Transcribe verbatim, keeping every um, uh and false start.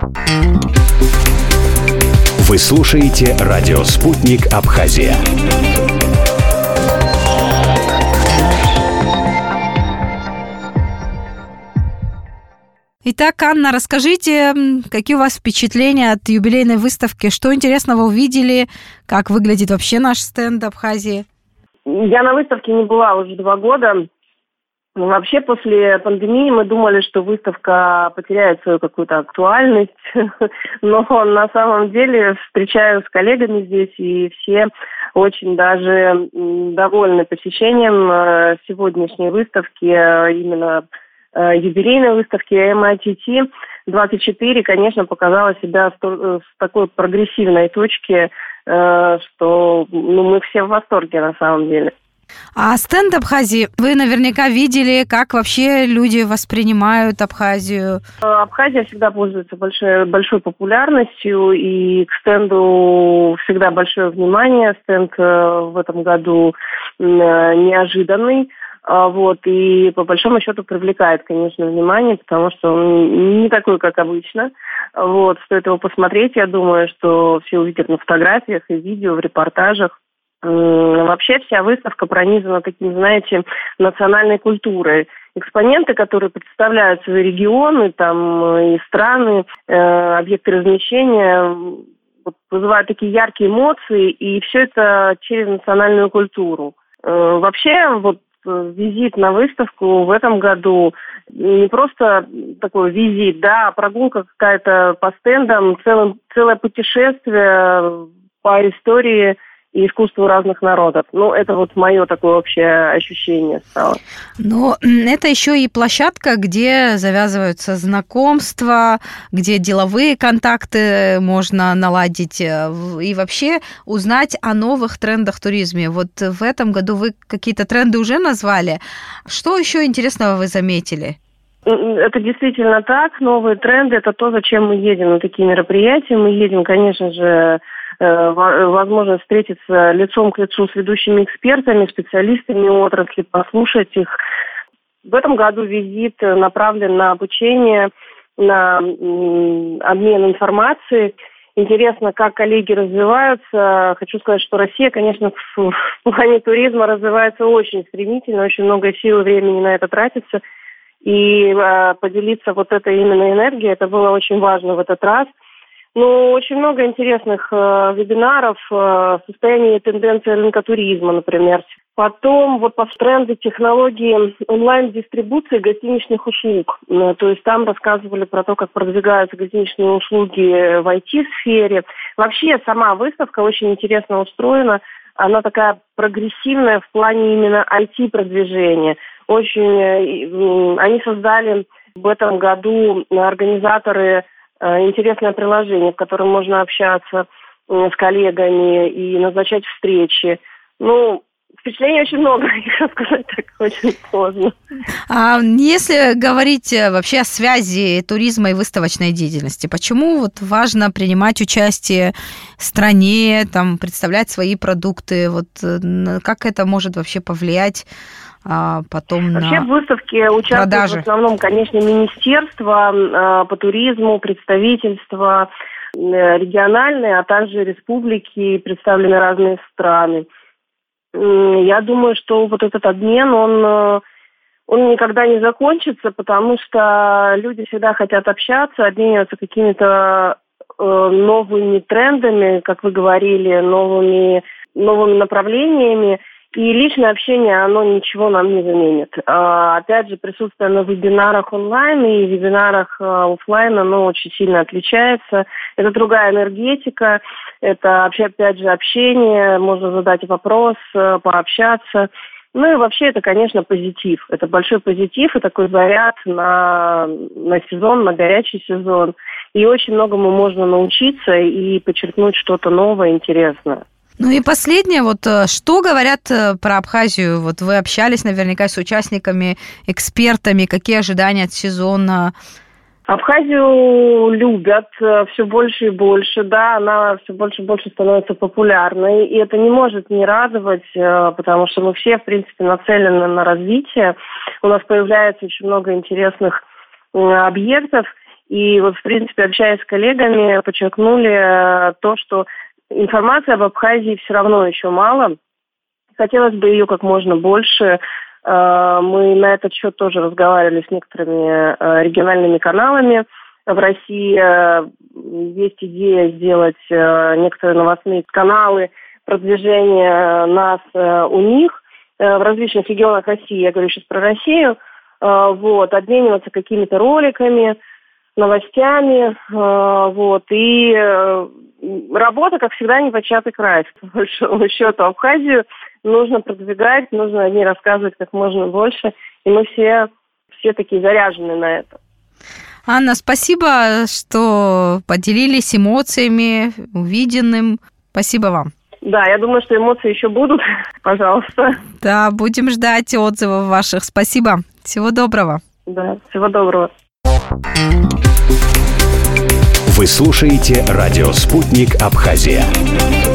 Вы слушаете радио «Спутник Абхазия». Итак, Анна, расскажите, какие у вас впечатления от юбилейной выставки? Что интересного увидели? Как выглядит вообще наш стенд Абхазии? Я на выставке не была уже два года. Вообще, после пандемии мы думали, что выставка потеряет свою какую-то актуальность. Но на самом деле встречаюсь с коллегами здесь, и все очень даже довольны посещением сегодняшней выставки, именно юбилейной выставки эм ай ти ти двадцать четыре, конечно, показала себя с такой прогрессивной точки, что ну, мы все в восторге на самом деле. А стенд Абхазии вы наверняка видели, как вообще люди воспринимают Абхазию? Абхазия всегда пользуется большой, большой популярностью, и к стенду всегда большое внимание. Стенд в этом году неожиданный. Вот, и по большому счету привлекает, конечно, внимание, потому что он не такой, как обычно. Вот, стоит его посмотреть, я думаю, что все увидят на фотографиях и видео, в репортажах. Вообще вся выставка пронизана таким, знаете, национальной культурой. Экспоненты, которые представляют свои регионы, там, и страны, э, объекты размещения, вот, вызывают такие яркие эмоции, и все это через национальную культуру. Э, вообще, вот, визит на выставку в этом году не просто такой визит, да, а прогулка какая-то по стендам, целое, целое путешествие по истории и искусству разных народов. Ну, это вот мое такое общее ощущение стало. Но это еще и площадка, где завязываются знакомства, где деловые контакты можно наладить и вообще узнать о новых трендах в туризме. Вот в этом году вы какие-то тренды уже назвали. Что еще интересного вы заметили? Это действительно так. Новые тренды – это то, зачем мы едем на такие мероприятия. Мы едем, конечно же, возможно встретиться лицом к лицу с ведущими экспертами, специалистами отрасли, послушать их. В этом году визит направлен на обучение, на обмен информацией. Интересно, как коллеги развиваются. Хочу сказать, что Россия, конечно, в плане туризма развивается очень стремительно, очень много сил и времени на это тратится. И поделиться вот этой именно энергией, это было очень важно в этот раз. Ну, очень много интересных э, вебинаров, э, состояние и тенденции рынка туризма, например. Потом вот по тренду технологии онлайн-дистрибуции гостиничных услуг. Э, то есть там рассказывали про то, как продвигаются гостиничные услуги в ай ти-сфере. Вообще сама выставка очень интересно устроена. Она такая прогрессивная в плане именно ай ти-продвижения. Очень э, они создали в этом году организаторы интересное приложение, в котором можно общаться с коллегами и назначать встречи. Ну, впечатлений очень много, их рассказать так очень сложно. А если говорить вообще о связи туризма и выставочной деятельности, почему вот важно принимать участие в стране, там, представлять свои продукты? Вот как это может вообще повлиять а потом Вообще на в выставке участвуют продажи? В основном, конечно, министерства э, по туризму, представительства э, региональные, а также республики, представлены разные страны. Э, я думаю, что вот этот обмен, он, э, он никогда не закончится, потому что люди всегда хотят общаться, обмениваться какими-то э, новыми трендами, как вы говорили, новыми, новыми направлениями. И личное общение, оно ничего нам не заменит. А, опять же, присутствие на вебинарах онлайн и вебинарах а, офлайн, оно очень сильно отличается. Это другая энергетика, это, опять же, общение, можно задать вопрос, пообщаться. Ну и вообще это, конечно, позитив. Это большой позитив и такой заряд на, на сезон, на горячий сезон. И очень многому можно научиться и подчеркнуть что-то новое, интересное. Ну и последнее, вот что говорят про Абхазию? Вот вы общались наверняка с участниками, экспертами, какие ожидания от сезона? Абхазию любят все больше и больше, да, она все больше и больше становится популярной, и это не может не радовать, потому что мы все, в принципе, нацелены на развитие. У нас появляется очень много интересных объектов, И вот, в принципе, общаясь с коллегами, подчеркнули то, что информации об Абхазии все равно еще мало. Хотелось бы ее как можно больше. Мы на этот счет тоже разговаривали с некоторыми региональными каналами. В России есть идея сделать некоторые новостные каналы продвижения нас у них в различных регионах России. Я говорю сейчас про Россию. Вот, обмениваться какими-то роликами, новостями. Вот, и работа, как всегда, непочатый край. По большому счету, Абхазию нужно продвигать, нужно о ней рассказывать как можно больше. И мы все, все такие заряжены на это. Анна, спасибо, что поделились эмоциями, увиденным. Спасибо вам. Да, я думаю, что эмоции еще будут. Пожалуйста. Да, будем ждать отзывов ваших. Спасибо. Всего доброго. Да, всего доброго. Вы слушаете радио «Спутник Абхазия».